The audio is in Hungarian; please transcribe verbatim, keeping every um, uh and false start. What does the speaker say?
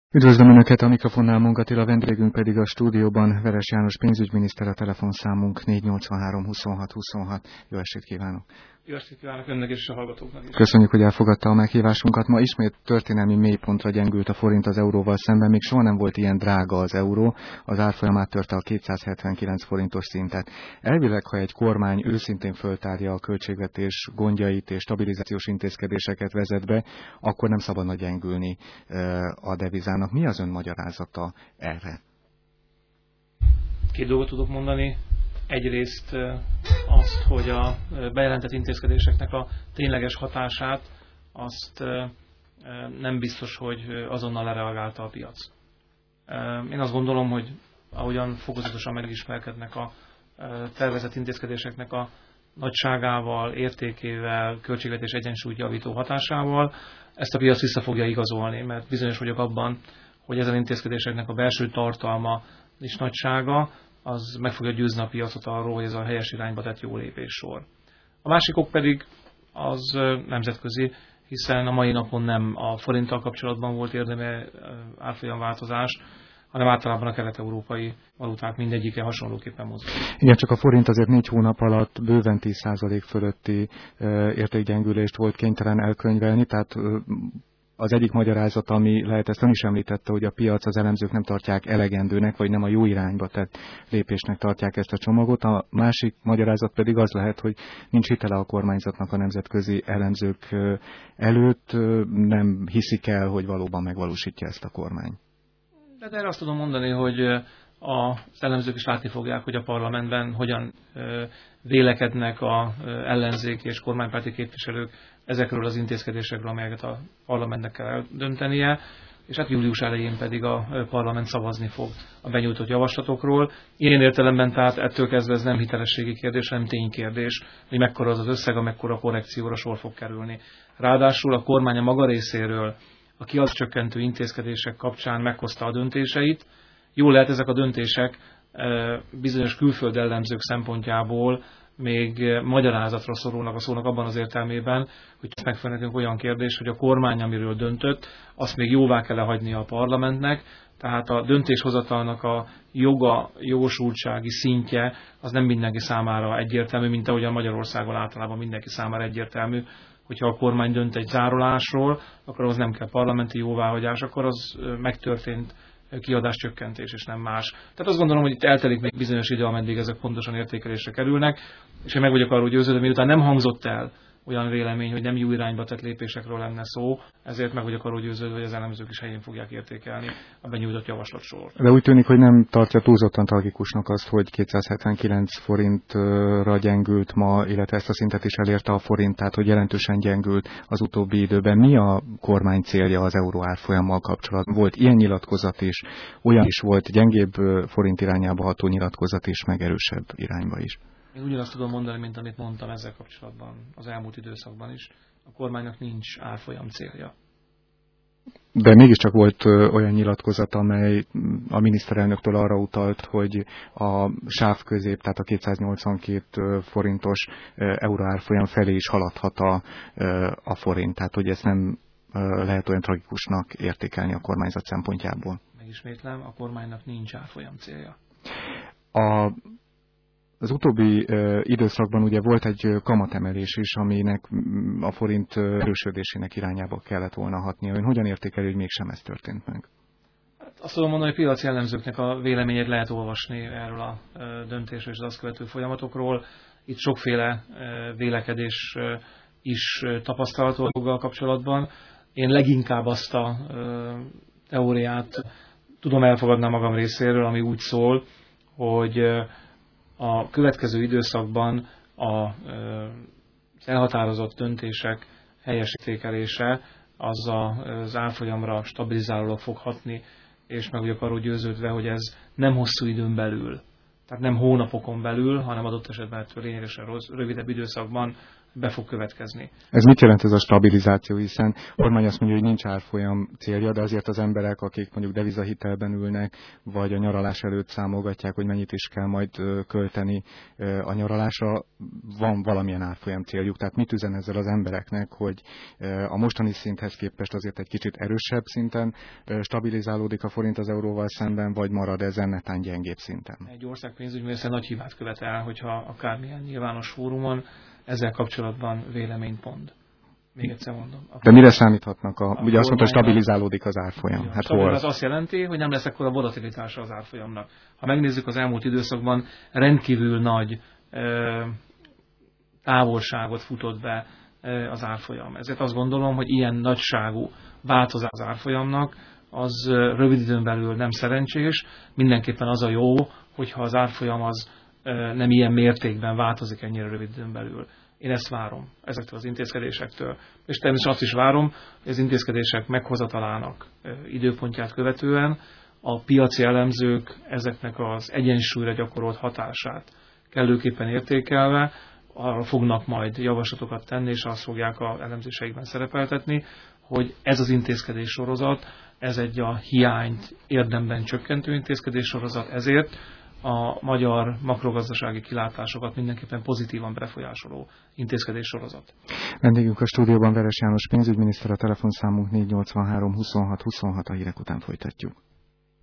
Üdvözlöm Önöket, a mikrofonnál Mungatila, vendégünk pedig a stúdióban Veres János pénzügyminiszter, a telefonszámunk négy nyolcvanhárom huszonhat huszonhat. Jó estét kívánok! Jó estét kívánok önnek és a hallgatóknak is. Köszönjük, hogy elfogadta a meghívásunkat. Ma ismét történelmi mélypontra gyengült a forint az euróval szemben. Még soha nem volt ilyen drága az euró. Az árfolyam áttörte a kétszázhetvenkilenc forintos szintet. Elvileg, ha egy kormány őszintén föltárja a költségvetés gondjait és stabilizációs intézkedéseket vezet be, akkor nem szabadna gyengülni a devizának. Mi az ön magyarázata erre? Két dolgot tudok mondani. Egyrészt azt, hogy a bejelentett intézkedéseknek a tényleges hatását, azt nem biztos, hogy azonnal lereagálta a piac. Én azt gondolom, hogy ahogyan fokozatosan megismerkednek a tervezett intézkedéseknek a nagyságával, értékével, költségvetés egyensúlyt javító hatásával, ezt a piac vissza fogja igazolni, mert bizonyos vagyok abban, hogy ezen intézkedéseknek a belső tartalma és nagysága, az meg fogja győzni a piacot arról, hogy ez a helyes irányba tett jó lépés sor. A másik ok pedig az nemzetközi, hiszen a mai napon nem a forinttal kapcsolatban volt érdemi árfolyamváltozás, hanem általában a kelet-európai valuták mindegyike hasonlóképpen mozog. Igen, csak a forint azért négy hónap alatt bőven tíz százalék fölötti értékgyengülést volt kénytelen elkönyvelni, tehát az egyik magyarázat, ami lehet, ezt ön is említette, hogy a piac, az elemzők nem tartják elegendőnek, vagy nem a jó irányba tett lépésnek tartják ezt a csomagot. A másik magyarázat pedig az lehet, hogy nincs hitele a kormányzatnak a nemzetközi elemzők előtt, nem hiszik el, hogy valóban megvalósítja ezt a kormány. De erre azt tudom mondani, hogy az elemzők is látni fogják, hogy a parlamentben hogyan vélekednek az ellenzék és kormánypárti képviselők ezekről az intézkedésekről, amelyeket a parlamentnek kell eldöntenie, és hát július elején pedig a parlament szavazni fog a benyújtott javaslatokról. Ilyen értelemben tehát ettől kezdve ez nem hitelességi kérdés, hanem ténykérdés, hogy mekkora az az összeg, amekkora korrekcióra sor fog kerülni. Ráadásul a kormány a maga részéről a kiadáscsökkentő intézkedések kapcsán meghozta a döntéseit. Jól lehet, ezek a döntések bizonyos külföld ellenzők szempontjából még magyarázatra szorulnak a szónak abban az értelmében, hogy megfelelhetünk olyan kérdés, hogy a kormány, amiről döntött, azt még jóvá kell hagynia a parlamentnek, tehát a döntéshozatalnak a joga, jogosultsági szintje az nem mindenki számára egyértelmű, mint ahogy a Magyarországon általában mindenki számára egyértelmű, hogyha a kormány dönt egy zárolásról, akkor az nem kell parlamenti jóváhagyás, akkor az megtörtént kiadáscsökkentés, és nem más. Tehát azt gondolom, hogy itt eltelik még bizonyos idő, ameddig ezek pontosan értékelésre kerülnek, és én meg vagyok arról győződve, miután nem hangzott el olyan vélemény, hogy nem jó irányba tett lépésekről lenne szó, ezért meg vagyok arról győződve, hogy az elemzők is helyén fogják értékelni a benyújtott javaslatsort. De úgy tűnik, hogy nem tartja túlzottan tragikusnak azt, hogy kétszázhetvenkilenc forintra gyengült ma, illetve ezt a szintet is elérte a forint, tehát hogy jelentősen gyengült az utóbbi időben. Mi a kormány célja az euró árfolyammal kapcsolatban? Volt ilyen nyilatkozat is, olyan is volt, gyengébb forint irányába ható nyilatkozat is, meg erősebb irányba is. Én ugyanazt tudom mondani, mint amit mondtam ezzel kapcsolatban az elmúlt időszakban is. A kormánynak nincs árfolyam célja. De mégiscsak volt olyan nyilatkozat, amely a miniszterelnöktől arra utalt, hogy a sávközép, tehát a kétszáznyolcvankét forintos euróárfolyam felé is haladhat a, a forint. Tehát, hogy ezt nem lehet olyan tragikusnak értékelni a kormányzat szempontjából. Megismétlem, a kormánynak nincs árfolyam célja. A Az utóbbi uh, időszakban ugye volt egy uh, kamatemelés is, aminek a forint uh, erősödésének irányába kellett volna hatnia. Ön hogyan értékeli, hogy mégsem ez történt meg? Hát azt tudom mondani, hogy piaci jellemzőknek a véleményét lehet olvasni erről a uh, döntésről és az azt követő folyamatokról. Itt sokféle uh, vélekedés uh, is uh, tapasztalható a dolggal kapcsolatban. Én leginkább azt a uh, teóriát tudom elfogadni magam részéről, ami úgy szól, hogy uh, a következő időszakban az elhatározott döntések helyes értékelése az az árfolyamra stabilizálólag fog hatni, és meg vagyok arról győződve, hogy ez nem hosszú időn belül, tehát nem hónapokon belül, hanem adott esetben lényegesen rövidebb időszakban be fog következni. Ez mit jelent ez a stabilizáció, hiszen a kormány azt mondja, hogy nincs árfolyam célja, de azért az emberek, akik mondjuk devizahitelben ülnek, vagy a nyaralás előtt számolgatják, hogy mennyit is kell majd költeni a nyaralásra, van valamilyen árfolyam céljuk. Tehát mit üzen ezzel az embereknek, hogy a mostani szinthez képest azért egy kicsit erősebb szinten stabilizálódik a forint az euróval szemben, vagy marad ezen netán gyengébb szinten? Egy ország pénzügymérsze nagy hibát követel, hogyha akármilyen nyilvános fórumon ezzel kapcsolatban véleményt mond. Még egyszer mondom. De mire számíthatnak? A, a ugye azt mondta, hogy kormánynak, stabilizálódik az árfolyam. Hát hol? Az azt jelenti, hogy nem lesz ekkora volatilitása az árfolyamnak. Ha megnézzük az elmúlt időszakban, rendkívül nagy ö, távolságot futott be ö, az árfolyam. Ezért azt gondolom, hogy ilyen nagyságú változás az árfolyamnak, az rövid időn belül nem szerencsés. Mindenképpen az a jó, hogyha az árfolyam az nem ilyen mértékben változik ennyire rövid időn belül. Én ezt várom ezektől az intézkedésektől. És természetesen azt is várom, hogy az intézkedések meghozatalának időpontját követően a piaci elemzők ezeknek az egyensúlyra gyakorolt hatását kellőképpen értékelve arra fognak majd javaslatokat tenni, és azt fogják az elemzéseikben szerepeltetni, hogy ez az intézkedés sorozat, ez egy a hiányt érdemben csökkentő intézkedés sorozat, ezért a magyar makrogazdasági kilátásokat mindenképpen pozitívan befolyásoló intézkedés sorozat. Vendégünk a stúdióban Veres János pénzügyminiszter, a telefonszámunk négy nyolcvanhárom huszonhat huszonhat, a hírek után folytatjuk.